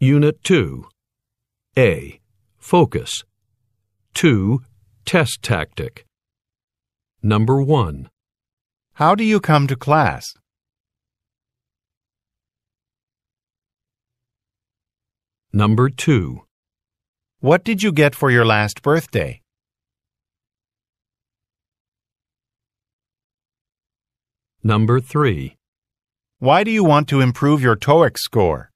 Unit 2. A. Focus. 2. Test tactic. Number 1. How do you come to class? Number 2. What did you get for your last birthday? Number 3. Why do you want to improve your TOEIC score?